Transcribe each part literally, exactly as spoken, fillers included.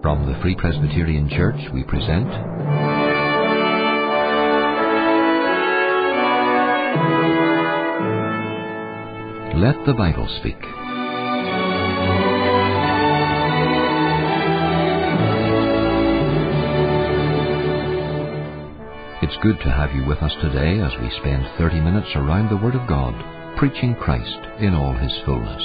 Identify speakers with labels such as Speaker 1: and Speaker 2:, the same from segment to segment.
Speaker 1: From the Free Presbyterian Church we present Let the Bible Speak. It's good to have you with us today as we spend thirty minutes around the Word of God, preaching Christ in all His fullness.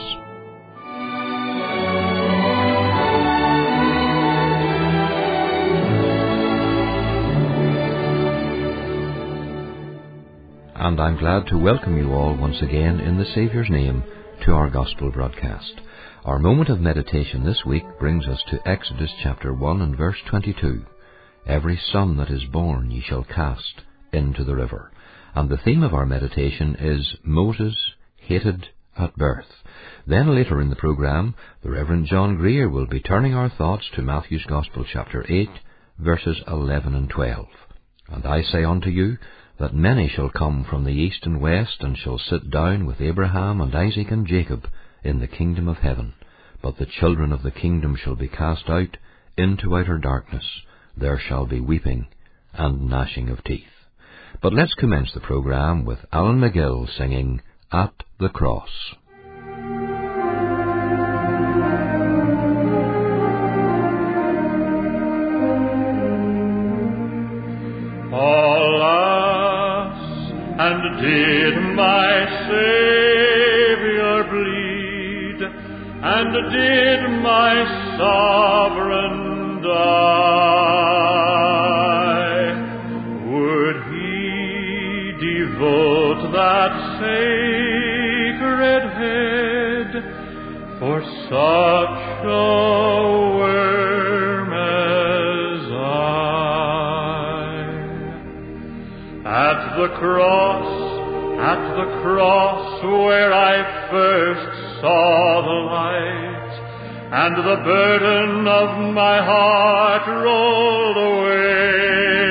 Speaker 1: And I'm glad to welcome you all once again in the Saviour's name to our Gospel broadcast. Our moment of meditation this week brings us to Exodus chapter one and verse twenty-two. Every son that is born ye shall cast into the river. And the theme of our meditation is Moses hated at birth. Then later in the programme, the Reverend John Greer will be turning our thoughts to Matthew's Gospel chapter eight, verses eleven and twelve. And I say unto you, that many shall come from the east and west, and shall sit down with Abraham and Isaac and Jacob in the kingdom of heaven. But the children of the kingdom shall be cast out into outer darkness. There shall be weeping and gnashing of teeth. But let's commence the programme with Alan McGill singing At the Cross.
Speaker 2: And did my Saviour bleed, and did my Sovereign die? Would He devote that sacred head for such a worm as I? At the cross, at the cross where I first saw the light, and the burden of my heart rolled away.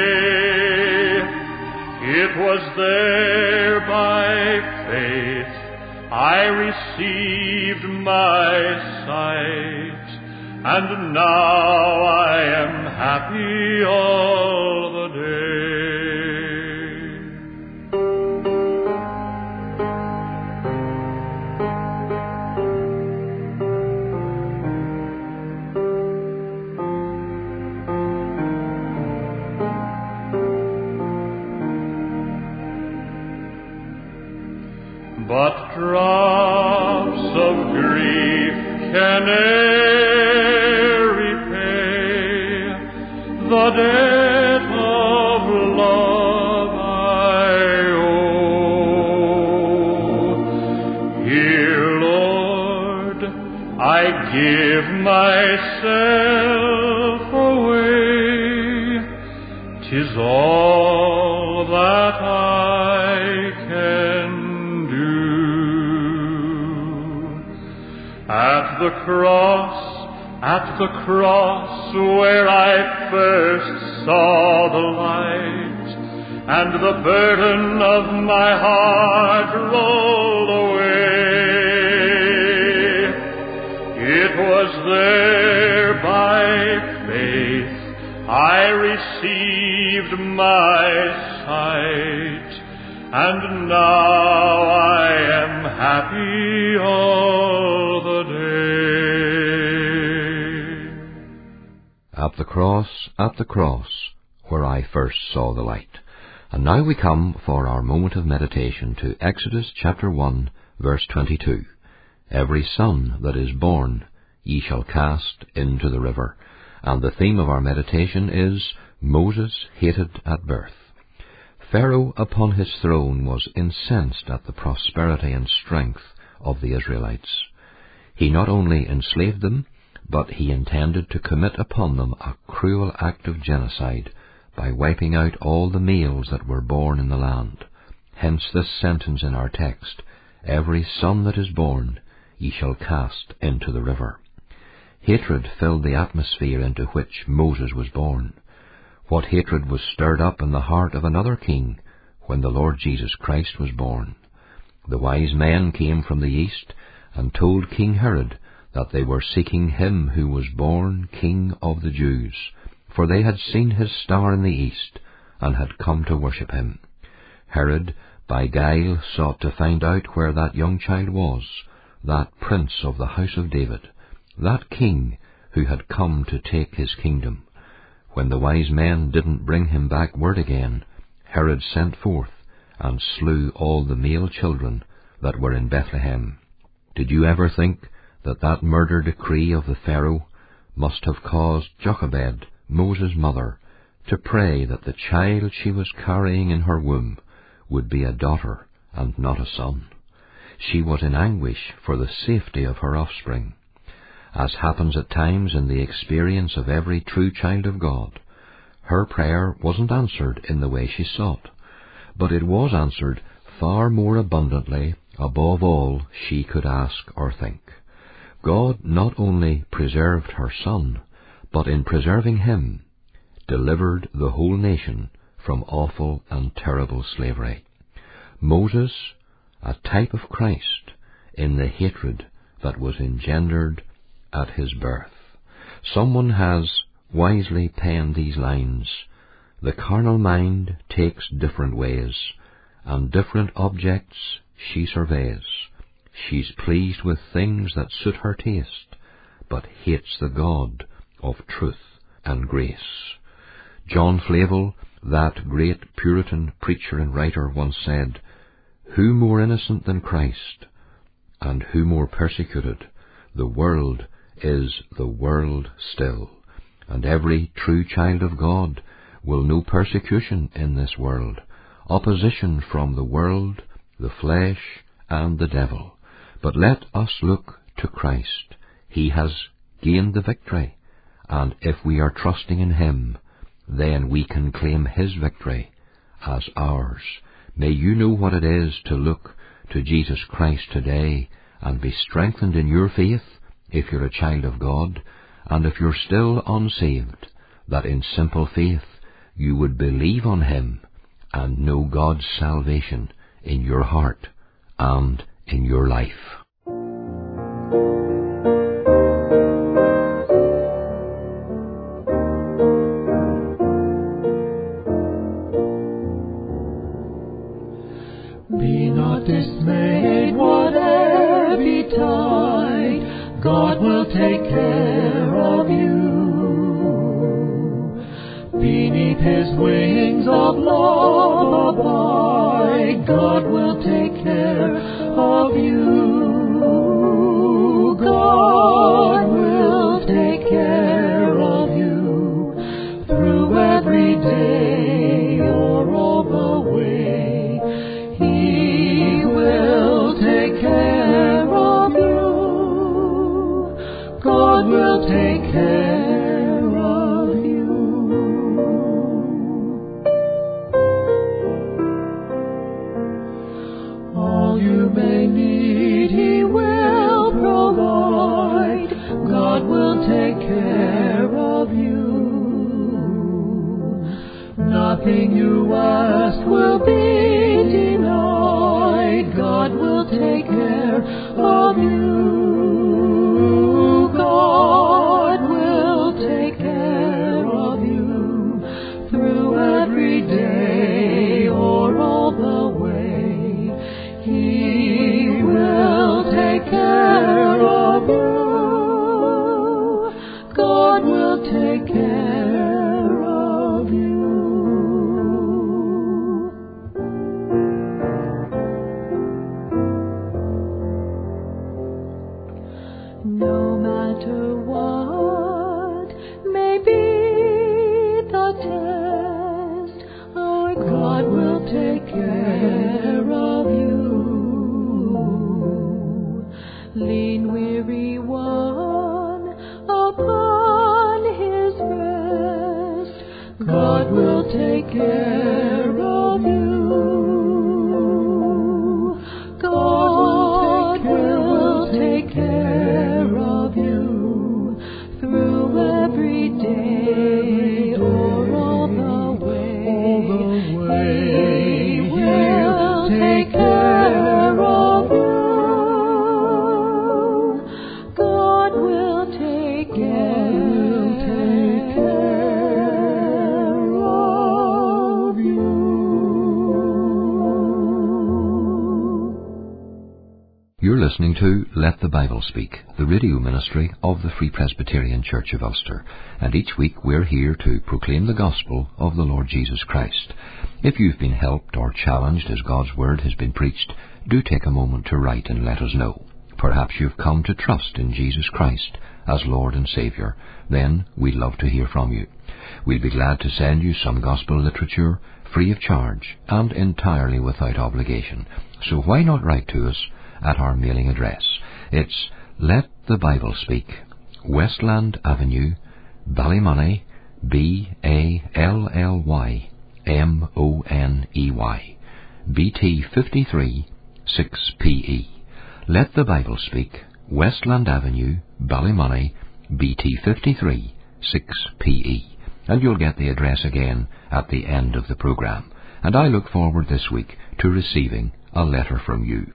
Speaker 2: It was there by faith I received my sight, and now I am happy all the day. But drops of grief can e'er repay the debt of love I owe. Here, Lord, I give myself away. 'Tis all that I can. At the cross, at the cross where I first saw the light, and the burden of my heart rolled away. It was there by faith I received my sight, and now I am happy all the day.
Speaker 1: At the cross, at the cross, where I first saw the light. And now we come for our moment of meditation to Exodus chapter one, verse twenty-two. Every son that is born ye shall cast into the river. And the theme of our meditation is Moses hated at birth. Pharaoh upon his throne was incensed at the prosperity and strength of the Israelites. He not only enslaved them, but he intended to commit upon them a cruel act of genocide by wiping out all the males that were born in the land. Hence this sentence in our text, Every son that is born ye shall cast into the river. Hatred filled the atmosphere into which Moses was born. What hatred was stirred up in the heart of another king when the Lord Jesus Christ was born. The wise men came from the east and told King Herod that they were seeking him who was born King of the Jews, for they had seen his star in the east, and had come to worship him. Herod by guile sought to find out where that young child was, that prince of the house of David, that king who had come to take his kingdom. When the wise men didn't bring him back word again, Herod sent forth and slew all the male children that were in Bethlehem. Did you ever think that that murder decree of the Pharaoh must have caused Jochebed, Moses' mother, to pray that the child she was carrying in her womb would be a daughter and not a son? She was in anguish for the safety of her offspring. As happens at times in the experience of every true child of God, her prayer wasn't answered in the way she sought, but it was answered far more abundantly above all she could ask or think. God not only preserved her son, but in preserving him, delivered the whole nation from awful and terrible slavery. Moses, a type of Christ in the hatred that was engendered at his birth. Someone has wisely penned these lines: the carnal mind takes different ways, and different objects she surveys. She's pleased with things that suit her taste, but hates the God of truth and grace. John Flavel, that great Puritan preacher and writer, once said, "Who more innocent than Christ, and who more persecuted? The world is the world still, and every true child of God will know persecution in this world, opposition from the world, the flesh, and the devil. But let us look to Christ. He has gained the victory, and if we are trusting in him, then we can claim his victory as ours. May you know what it is to look to Jesus Christ today and be strengthened in your faith if you're a child of God, and if you're still unsaved, that in simple faith you would believe on him and know God's salvation in your heart and in your life."
Speaker 3: Be not dismayed, whatever betide, God will take care of you. Beneath his wings of love abide, God will take care of you. God will take care of you through every day or all the way. He will take care of you. God will take care of you. All you may need, he will provide. God will take care of you. Nothing you ask will be denied. God will take care of you. God will take care of you through every day or all the way. He will take care of you. God will take care of you. No matter what may be the test, our God will take care of you. Lean, weary one upon his rest. God will take care of you. God will take care of you through every day or all the way. He will take care of you. God
Speaker 1: listening to Let the Bible Speak, the radio ministry of the Free Presbyterian Church of Ulster, and each week we're here to proclaim the gospel of the Lord Jesus Christ. If you've been helped or challenged as God's Word has been preached, do take a moment to write and let us know. Perhaps you've come to trust in Jesus Christ as Lord and Saviour. Then we'd love to hear from you. We'll be glad to send you some gospel literature free of charge and entirely without obligation. So why not write to us at our mailing address? It's Let the Bible Speak, Westland Avenue, Ballymoney, B A L L Y M O N E Y, B T fifty-three six P E. Let the Bible Speak, Westland Avenue, Ballymoney, B T fifty-three six P E. And you'll get the address again at the end of the programme. And I look forward this week to receiving a letter from you.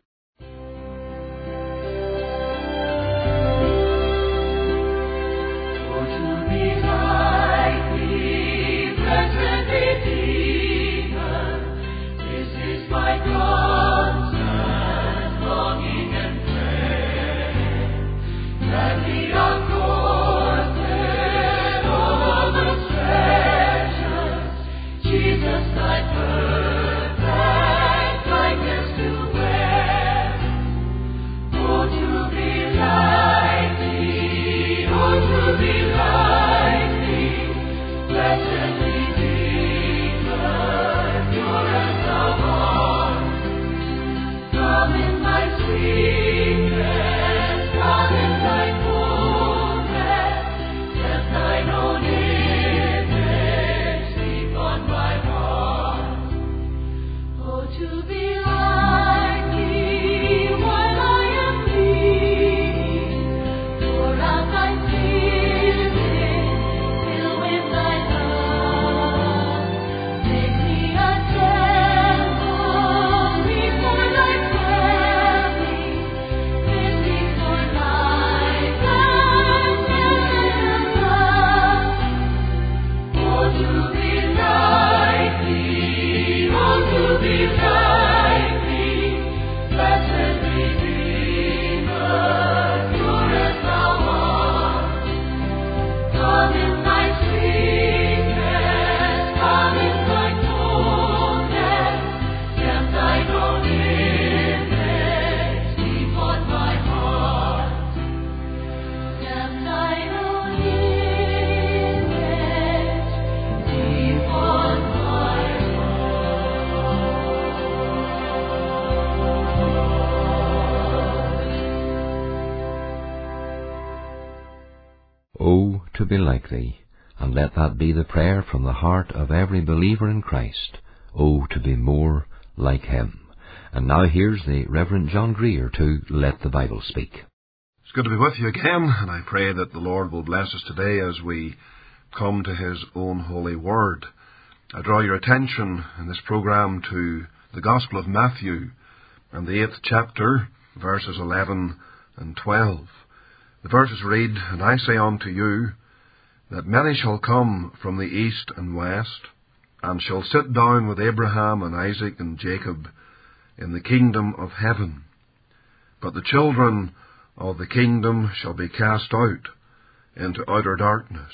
Speaker 1: Oh, to be like Thee, and let that be the prayer from the heart of every believer in Christ. Oh, to be more like Him. And now here's the Reverend John Greer to Let the Bible Speak.
Speaker 4: It's good to be with you again, and I pray that the Lord will bless us today as we come to His own holy word. I draw your attention in this programme to the Gospel of Matthew and the eighth chapter, verses eleven and twelve. The verses read, "And I say unto you, that many shall come from the east and west, and shall sit down with Abraham and Isaac and Jacob in the kingdom of heaven. But the children of the kingdom shall be cast out into outer darkness.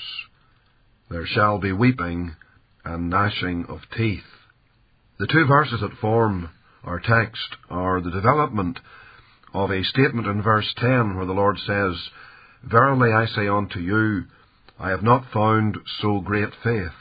Speaker 4: There shall be weeping and gnashing of teeth." The two verses that form our text are the development of a statement in verse ten where the Lord says, "Verily I say unto you, I have not found so great faith,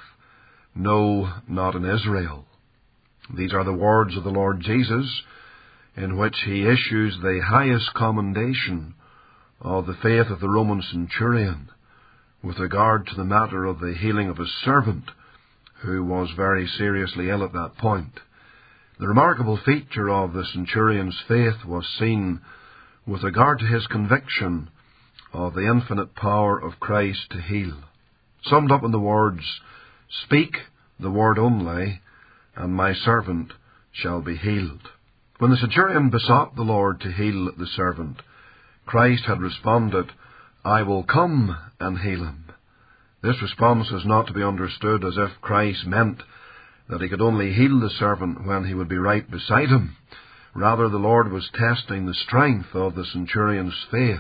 Speaker 4: no, not in Israel." These are the words of the Lord Jesus, in which He issues the highest commendation of the faith of the Roman centurion with regard to the matter of the healing of his servant, who was very seriously ill at that point. The remarkable feature of the centurion's faith was seen with regard to his conviction of the infinite power of Christ to heal, summed up in the words, "Speak the word only, and my servant shall be healed." When the centurion besought the Lord to heal the servant, Christ had responded, "I will come and heal him." This response is not to be understood as if Christ meant that He could only heal the servant when He would be right beside him, Rather, the Lord was testing the strength of the centurion's faith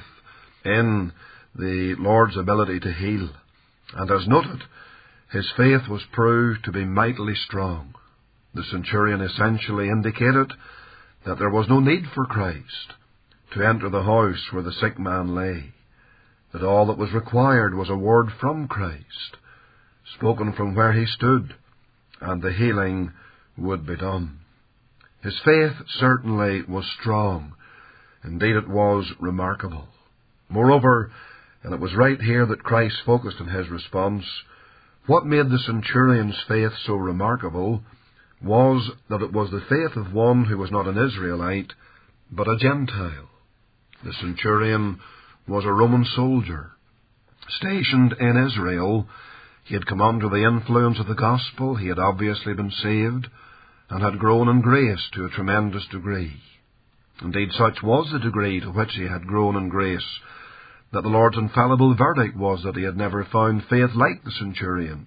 Speaker 4: in the Lord's ability to heal. And as noted, his faith was proved to be mightily strong. The centurion essentially indicated that there was no need for Christ to enter the house where the sick man lay, that all that was required was a word from Christ, spoken from where he stood, and the healing would be done. His faith certainly was strong. Indeed, it was remarkable. Moreover, and it was right here that Christ focused in his response, what made the centurion's faith so remarkable was that it was the faith of one who was not an Israelite, but a Gentile. The centurion was a Roman soldier. Stationed in Israel, he had come under the influence of the gospel, he had obviously been saved, and had grown in grace to a tremendous degree. Indeed, such was the degree to which he had grown in grace, that the Lord's infallible verdict was that he had never found faith like the centurion's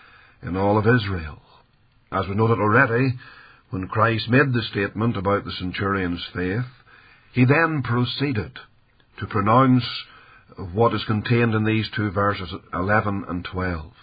Speaker 4: in all of Israel. As we noted already, when Christ made the statement about the centurion's faith, he then proceeded to pronounce what is contained in these two verses, eleven and twelve.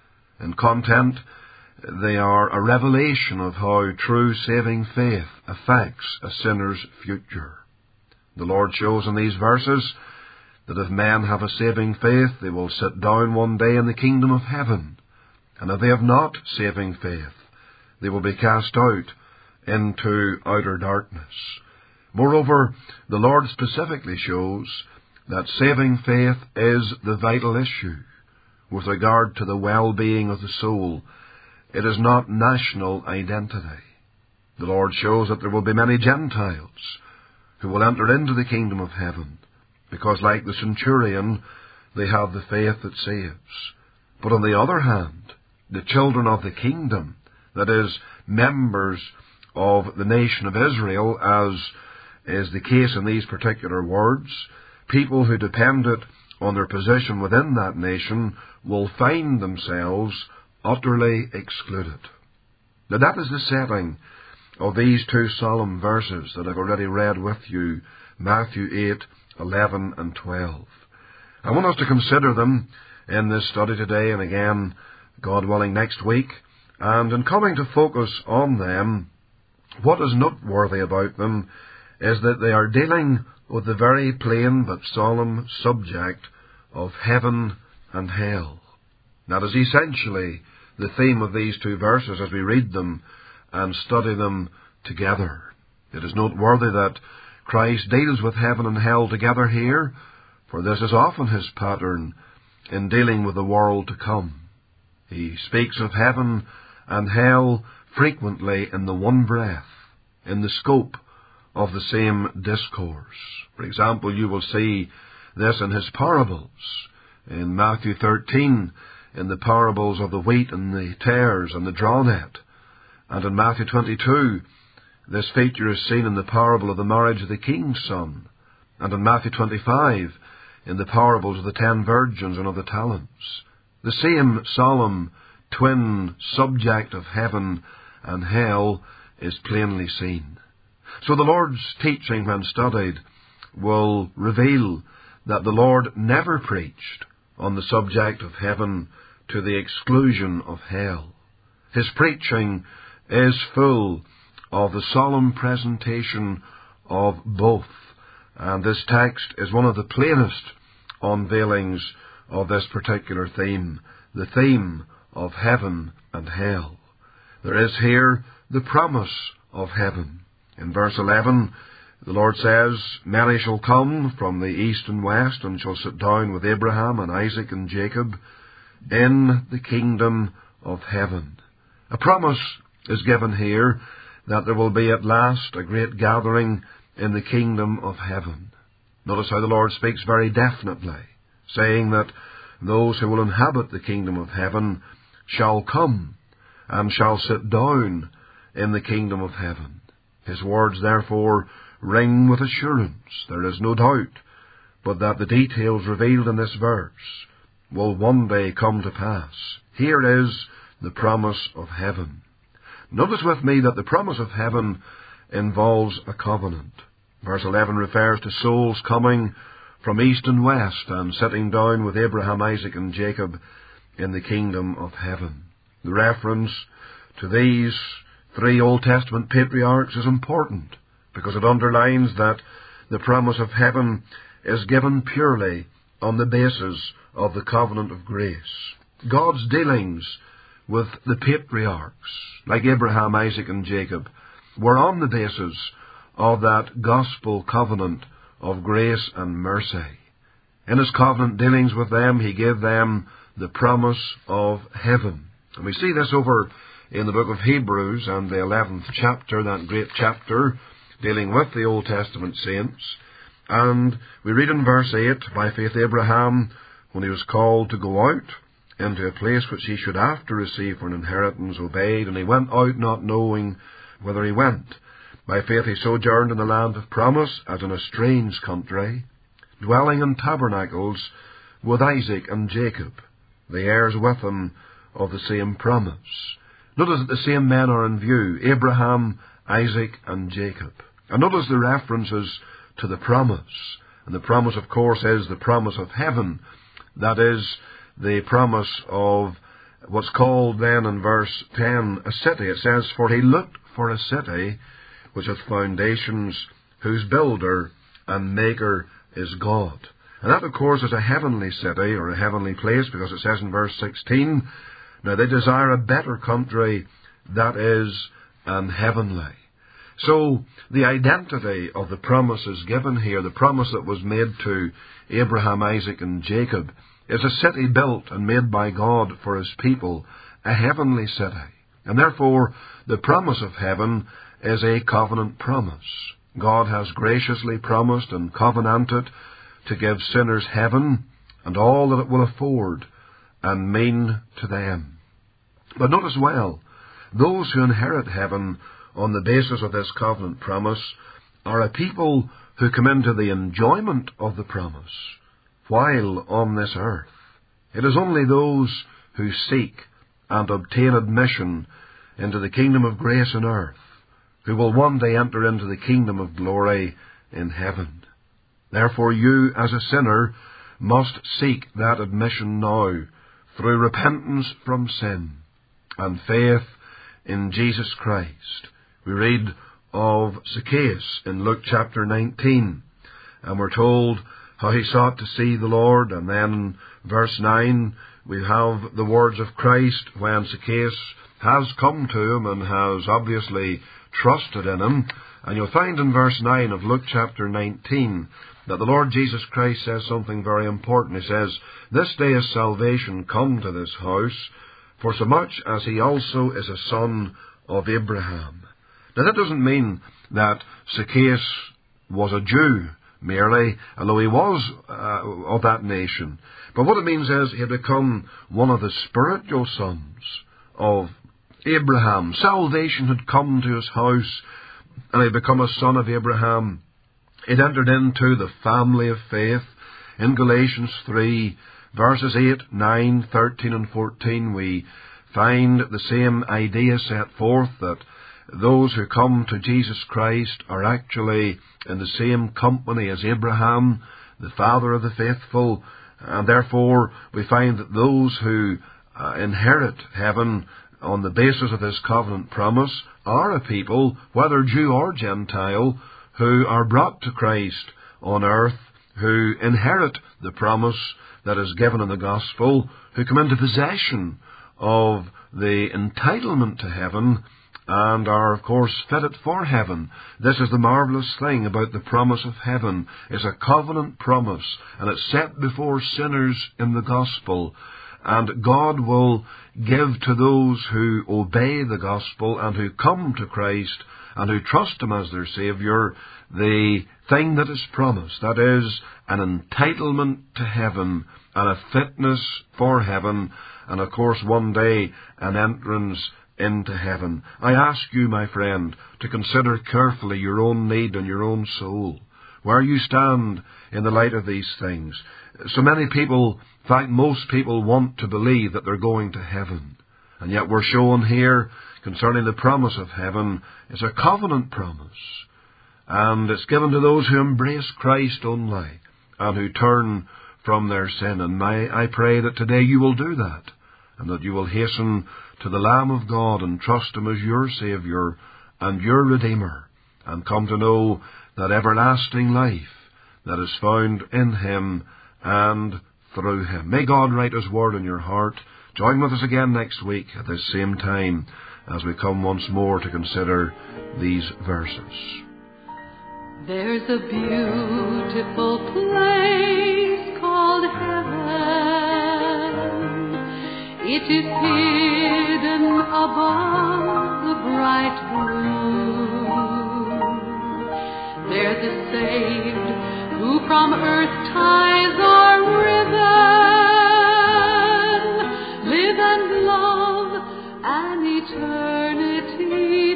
Speaker 4: In content, they are a revelation of how true saving faith affects a sinner's future. The Lord shows in these verses that if men have a saving faith, they will sit down one day in the kingdom of heaven. And if they have not saving faith, they will be cast out into outer darkness. Moreover, the Lord specifically shows that saving faith is the vital issue with regard to the well-being of the soul. It is not national identity. The Lord shows that there will be many Gentiles who will enter into the kingdom of heaven, because like the centurion, they have the faith that saves. But on the other hand, the children of the kingdom, that is, members of the nation of Israel, as is the case in these particular words, people who depended on their position within that nation will find themselves utterly excluded. Now that is the setting of these two solemn verses that I've already read with you, Matthew eight, eleven and twelve. I want us to consider them in this study today and again, God willing, next week. And in coming to focus on them, what is noteworthy about them is that they are dealing with the very plain but solemn subject of heaven and hell. That is essentially the theme of these two verses as we read them and study them together. It is noteworthy that Christ deals with heaven and hell together here, for this is often his pattern in dealing with the world to come. He speaks of heaven and hell frequently in the one breath, in the scope of the same discourse. For example, you will see this in his parables. In Matthew thirteen, in the parables of the wheat and the tares and the draw net. And in Matthew twenty-two, this feature is seen in the parable of the marriage of the king's son. And in Matthew twenty-five, in the parables of the ten virgins and of the talents. The same solemn twin subject of heaven and hell is plainly seen. So the Lord's teaching, when studied, will reveal that the Lord never preached on the subject of heaven to the exclusion of hell. His preaching is full of the solemn presentation of both, and this text is one of the plainest unveilings of this particular theme, the theme of heaven and hell. There is here the promise of heaven. In verse eleven, the Lord says, "Many shall come from the east and west, and shall sit down with Abraham and Isaac and Jacob in the kingdom of heaven." A promise is given here that there will be at last a great gathering in the kingdom of heaven. Notice how the Lord speaks very definitely, saying that those who will inhabit the kingdom of heaven shall come and shall sit down in the kingdom of heaven. His words, therefore, ring with assurance. There is no doubt but that the details revealed in this verse will one day come to pass. Here is the promise of heaven. Notice with me that the promise of heaven involves a covenant. Verse eleven refers to souls coming from east and west and sitting down with Abraham, Isaac, and Jacob in the kingdom of heaven. The reference to these three Old Testament patriarchs is important because it underlines that the promise of heaven is given purely on the basis of the covenant of grace. God's dealings with the patriarchs, like Abraham, Isaac, and Jacob, were on the basis of that gospel covenant of grace and mercy. In his covenant dealings with them, he gave them the promise of heaven. And we see this over in the book of Hebrews and the eleventh chapter, that great chapter dealing with the Old Testament saints. And we read in verse eight, by faith Abraham, when he was called to go out into a place which he should after receive for an inheritance, obeyed, and he went out not knowing whither he went. By faith he sojourned in the land of promise, as in a strange country, dwelling in tabernacles with Isaac and Jacob, the heirs with him of the same promise. Notice that the same men are in view, Abraham, Isaac, and Jacob. And notice the references to the promise. And the promise, of course, is the promise of heaven. That is the promise of what's called then in verse ten, a city. It says, for he looked for a city which hath foundations, whose builder and maker is God. And that, of course, is a heavenly city, or a heavenly place, because it says in verse sixteen, now they desire a better country, that is an heavenly. So, the identity of the promise is given here, the promise that was made to Abraham, Isaac, and Jacob, is a city built and made by God for his people, a heavenly city. And therefore, the promise of heaven is a covenant promise. God has graciously promised and covenanted to give sinners heaven and all that it will afford and mean to them. But notice well, those who inherit heaven on the basis of this covenant promise are a people who come into the enjoyment of the promise while on this earth. It is only those who seek and obtain admission into the kingdom of grace on earth who will one day enter into the kingdom of glory in heaven. Therefore you, as a sinner, must seek that admission now through repentance from sin and faith in Jesus Christ. We read of Zacchaeus in Luke chapter nineteen, and we're told how he sought to see the Lord, and then in verse nine we have the words of Christ when Zacchaeus has come to him and has obviously trusted in him. And you'll find in verse nine of Luke chapter nineteen that the Lord Jesus Christ says something very important. He says, this day is salvation come to this house, for so much as he also is a son of Abraham. Now that doesn't mean that Zacchaeus was a Jew merely, although he was uh, of that nation. But what it means is he had become one of the spiritual sons of Abraham. Salvation had come to his house, and he had become a son of Abraham. He'd entered into the family of faith. In Galatians three, verses eight, nine, thirteen, and fourteen, we find the same idea set forth, that those who come to Jesus Christ are actually in the same company as Abraham, the father of the faithful, and therefore we find that those who uh, inherit heaven on the basis of this covenant promise are a people, whether Jew or Gentile, who are brought to Christ on earth, who inherit the promise that is given in the gospel, who come into possession of the entitlement to heaven, and are, of course, fitted for heaven. This is the marvellous thing about the promise of heaven. It's a covenant promise, and it's set before sinners in the gospel. And God will give to those who obey the gospel and who come to Christ and who trust Him as their Saviour the thing that is promised. That is, an entitlement to heaven and a fitness for heaven, and, of course, one day an entrance into heaven. I ask you, my friend, to consider carefully your own need and your own soul, where you stand in the light of these things. So many people, in fact most people, want to believe that they're going to heaven. And yet we're shown here concerning the promise of heaven is a covenant promise, and it's given to those who embrace Christ only and who turn from their sin. And I, I pray that today you will do that, and that you will hasten to the Lamb of God and trust Him as your Saviour and your Redeemer, and come to know that everlasting life that is found in Him and through Him. May God write His word in your heart. Join with us again next week at this same time as we come once more to consider these verses.
Speaker 3: There's a beautiful place called heaven. It is hidden above the bright blue. There the saved who from earth ties are riven live and love an eternity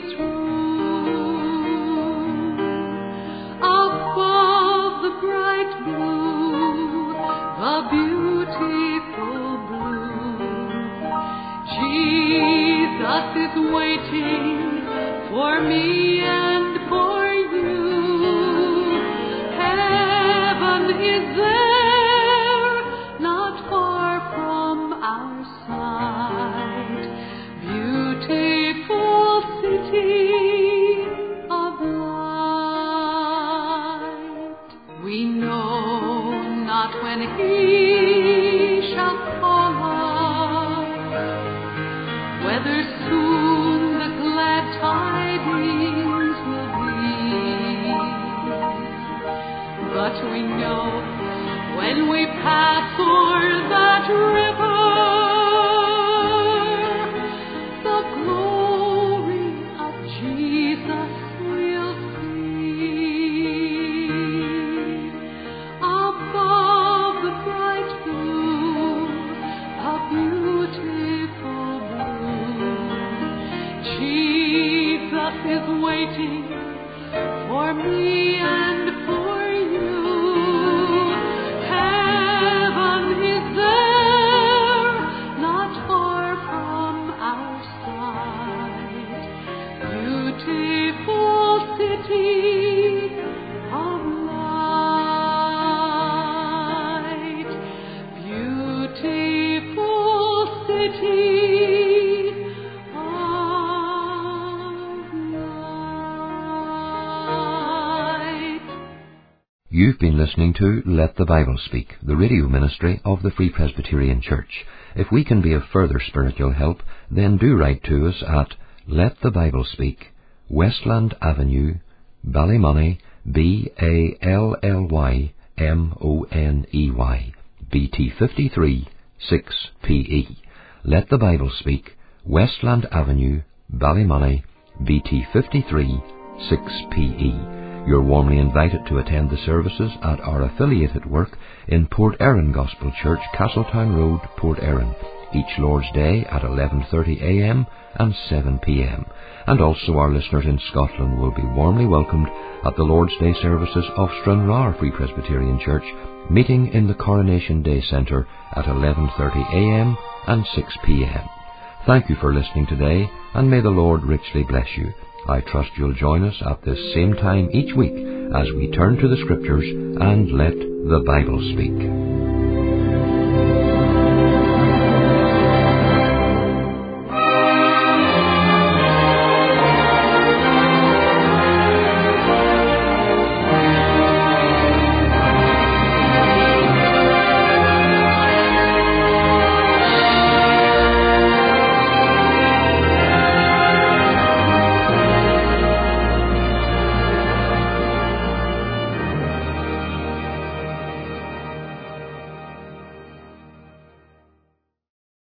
Speaker 3: through. Above the bright blue, the beautiful blue, Jesus is waiting for me and for you. Heaven is there, not far from our side. Beautiful city of light. We know not when He shall call us, whether soon the glad tidings will be. But we know when we pass o'er that river, the glory of Jesus we'll see. Above the bright blue, a beautiful blue, Jesus is waiting for me and for you. Heaven is there, not far from our side. Beautiful city of light. Beautiful city of light.
Speaker 1: You've been listening to Let the Bible Speak, the radio ministry of the Free Presbyterian Church. If we can be of further spiritual help, then do write to us at Let the Bible Speak, Westland Avenue, Ballymoney, B A L L Y M O N E Y, B T fifty-three, six P E. Let the Bible Speak, Westland Avenue, Ballymoney, B T fifty-three, six P E. You're warmly invited to attend the services at our affiliated work in Port Erin Gospel Church, Castletown Road, Port Erin, each Lord's Day at eleven thirty a m and seven p m. And also our listeners in Scotland will be warmly welcomed at the Lord's Day services of Stranraer Free Presbyterian Church, meeting in the Coronation Day Centre at eleven thirty a m and six p m. Thank you for listening today, and may the Lord richly bless you. I trust you'll join us at this same time each week as we turn to the Scriptures and let the Bible speak.